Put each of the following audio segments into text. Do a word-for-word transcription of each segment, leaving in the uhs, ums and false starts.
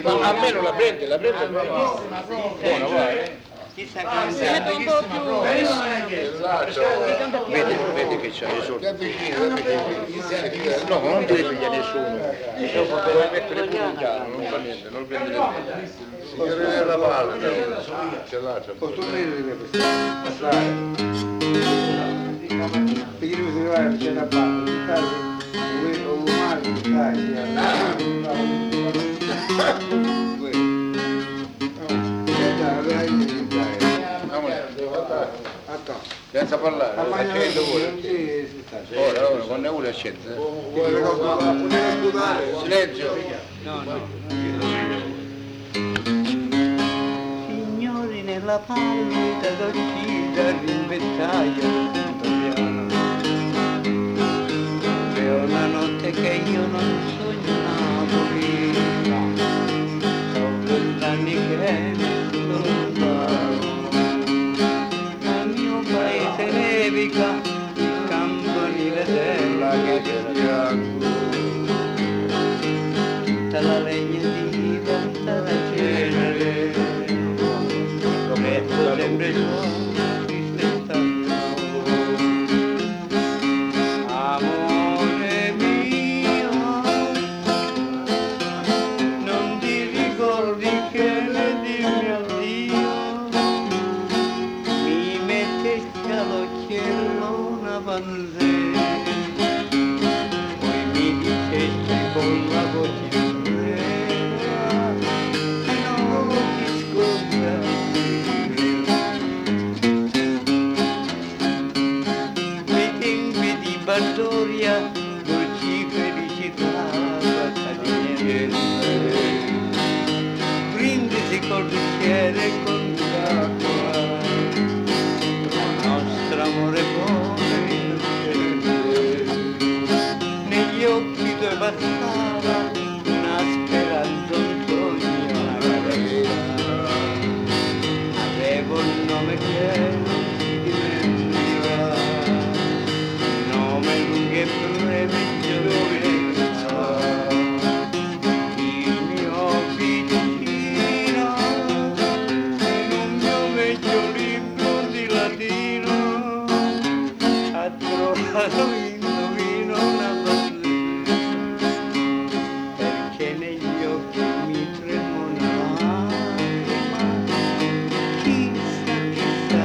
Ma a me non la prende, la prende buona, vai. Chissà che un po' più. Vedi, vedi che c'hai i soldi. No, ma non devi pigliare nessuno. Dopo devi mettere pure un piano, non fa niente, non prende nemmeno. Signore la palla, c'è l'altra. Posso vedere questa? Perché devo trovare c'è la palla, o male, senza parlare, accende pure. Ora, ora, quando è uno accende. Silenzio. No, no. Signori nella pallida d'uscita l'invettaio è una notte che io non sogno Napoli, ho vent'anni che non lontano, al mio paese nevica il campanile della che è bianco, tutta la legna di tanta la cenere, metto sempre su. Dolci felicità, brindisi col bicchiere e con l'acqua, nostro amore poi negli occhi dove passava una speranza, un sogno, una carenza, avevo il nome che non si dimentica, nome lungo e breve giovinezza, il mio vicino, in un mio vecchio libro di latino, ha trovato indovino una barzelletta, perché negli occhi mi tremolava, chissà, chissà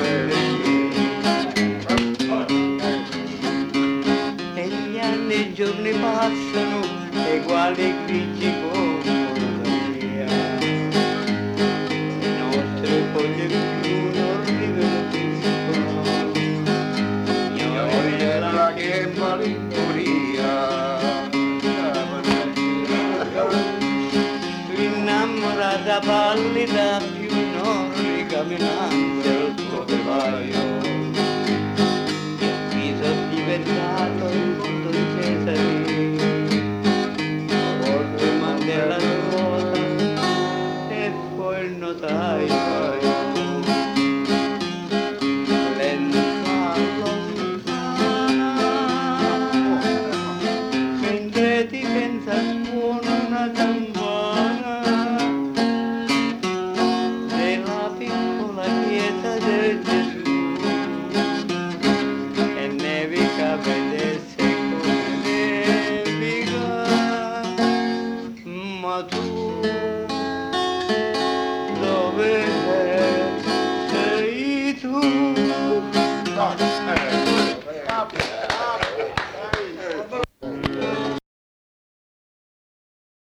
i giorni passano e quali grigi corrono via, le nostre foglie più non rivertiscono, gnoia che malinconia, innamorata pallida più non ricamminante al tuo vivaio.